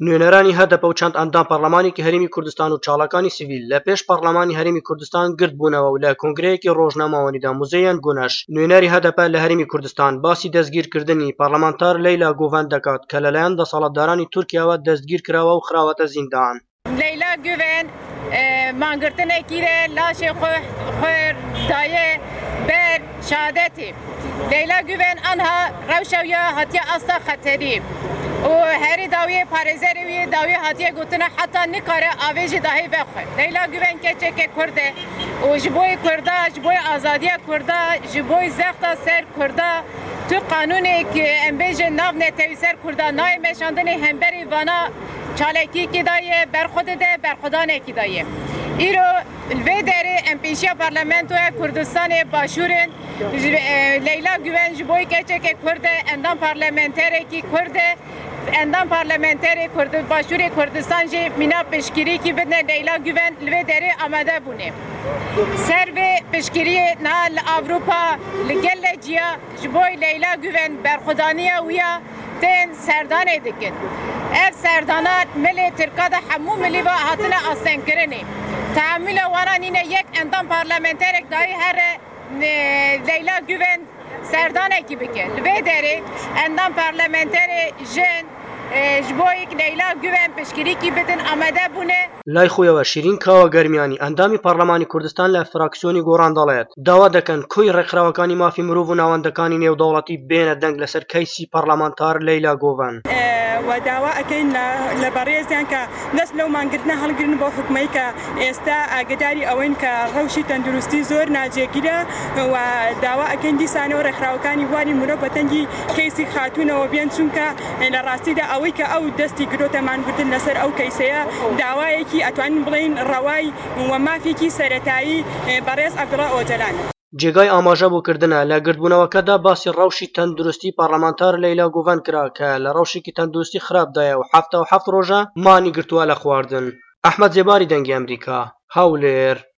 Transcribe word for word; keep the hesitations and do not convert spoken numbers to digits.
نوێنەرانی هەدەپە و چەند ئەندام پەرلەمانێکی هەرێمی کوردستان و چاڵەکانی سیڤیل لە پێش پەرلەمانی هەرێمی کوردستان گرت بوونەوە و لە کۆنگرەیەکی ڕۆژنامەوەنیدا موزەیان گۆنەش نوێنەری هەدەپە لە هەرێمی کوردستان باسی دەستگیرکردنی پەرلەمانتار لەیلا گۆڤەن دەکات کە لەلایەن دەسەڵاتدارانی تورکیاوە دەستگیر کراوە و خراوەتە زیندان. لەیلا گۆڤەن مانگرتنێکی لاشێ خوێر دایێ بەر شادەتی لەیلا گۆڤەن ئەنها ڕەوشەویە هەتیە ئەستا خەتەری و هەری داویە پارێزەری وی داویە هاتیە گوتنە حتا نکارە ئاوێژی داهی بەخوێ لەیلا گۆڤەن کەچێکێ کوردێ و ji بۆی کوردا ji بۆی ئازادیە کوردا ji بۆی زەختا سەر کوردا تو قانونێک ئەم بێژن ناو نێتەوی سەر کوردا نایە مێشاندنی هەمبەری ڤانا چالێکیکی دایە بەرخودە دێ بەرخودانێکی دایە ئیرۆ vê derê em pêşiya parlamentoya Kurdistanê Başûrên Leyla Güven ji bo keçekê Kurd e endam parlamenterekî Kurd e endam parlamenterê Başûrê Kurdistan jê mîna piştgirîkî bidine Leyla Güven li vê derê amade bûne. Ser vê piştgiriyê niha li Avrupa li gelê ciya ji bo Leyla Güven berxwedaniya wî ya tên serdanê dikin. Ev serdana milê Tirka de hemû milîva hatine astenkirinê. Tahammüle waran yine yek endam parlamenterek dahi her Leyla Güven serdanekî bike. Li vê derê endam parlamenterê jin ji bo Leyla Güven piştgirîkî bidin amade bûne. لای خۆیەوە شیرین کاوە گەرمیانی ئەندامی پەرلەمانی کوردستان لە فراکسیۆنی گۆڕان دەڵێت داوا دەکەن کۆی ڕێکخراوەکانی مافی مرۆڤ و ناوەندەکانی نێودەوڵەتی بێنە دەنگ لەسەر کەیسی پەرلەمانتار لەیلا گۆڤەن. و داوا ئەەکەین لە بەڕێزیان کە دەست لەو مانگرتنە هەڵگرن بۆ حکومەی کە ئێستا ئاگداری ئەوەن کە ڕەوشی تەندروستی زۆر ناجێگیرە و داوا ئەەکەین دیسانەوە ڕێکخراوەکانی وانی مرۆڤ بە تەنگی کەیسی خاتونەوە بێن چونکە لە ڕاستیدا ئەوەی کە ئەو دەستی گرۆتەمانگرتن لەسەر ئەو کەیسەیە داوایەکی ئەتوانین بڵین ڕەوای و مافێکی سەرەتایی بەڕێز عەبدوڵڵا ئۆجەلان. جێگای ئاماژە بۆکردنە لە گردبوونەوەکەدا باسی ڕەوشی تەندروستی پەرلەمانتار لەیلا گۆڤەن کرا کە لە ڕەوشێکی تەندروستی خراپدایە و هەفتە و هەفت ڕۆژە مانی گرتووە لە خواردن. ئەحمەد جێباری دەنگی ئەمریکا هەولێر.